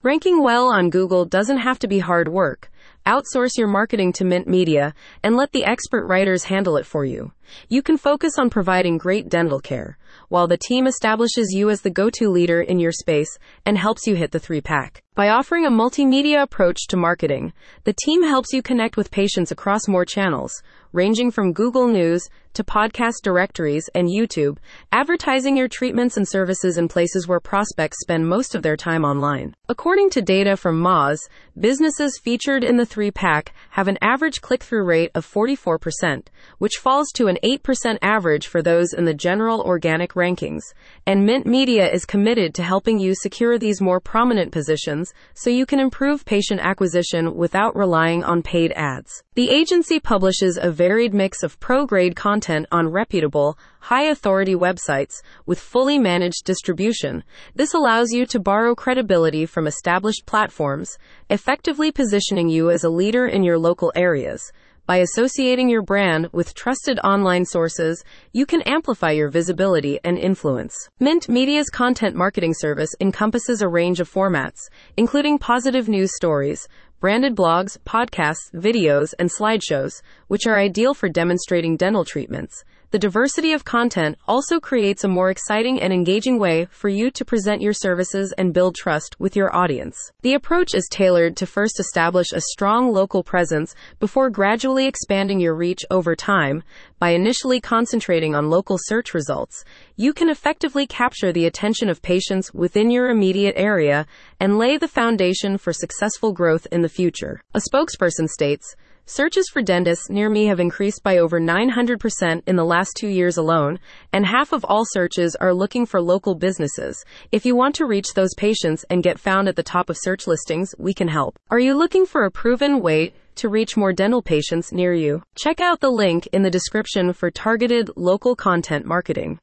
Ranking well on Google doesn't have to be hard work. Outsource your marketing to Mint Media and let the expert writers handle it for you. You can focus on providing great dental care, while the team establishes you as the go-to leader in your space and helps you hit the three-pack. By offering a multimedia approach to marketing, the team helps you connect with patients across more channels, ranging from Google News to podcast directories and YouTube, advertising your treatments and services in places where prospects spend most of their time online. According to data from Moz, businesses featured in the three-pack have an average click-through rate of 44%, which falls to an 8% average for those in the general organic rankings, and Mint Media is committed to helping you secure these more prominent positions so you can improve patient acquisition without relying on paid ads. The agency publishes a varied mix of pro-grade content on reputable, high-authority websites with fully managed distribution. This allows you to borrow credibility from established platforms, effectively positioning you as a leader in your local areas. By associating your brand with trusted online sources, you can amplify your visibility and influence. Mint Media's content marketing service encompasses a range of formats, including positive news stories, branded blogs, podcasts, videos, and slideshows, which are ideal for demonstrating dental treatments. The diversity of content also creates a more exciting and engaging way for you to present your services and build trust with your audience. The approach is tailored to first establish a strong local presence before gradually expanding your reach over time. By initially concentrating on local search results, you can effectively capture the attention of patients within your immediate area and lay the foundation for successful growth in the future. A spokesperson states, "Searches for dentists near me have increased by over 900% in the last 2 years alone, and half of all searches are looking for local businesses. If you want to reach those patients and get found at the top of search listings, we can help." Are you looking for a proven way to reach more dental patients near you? Check out the link in the description for targeted local content marketing.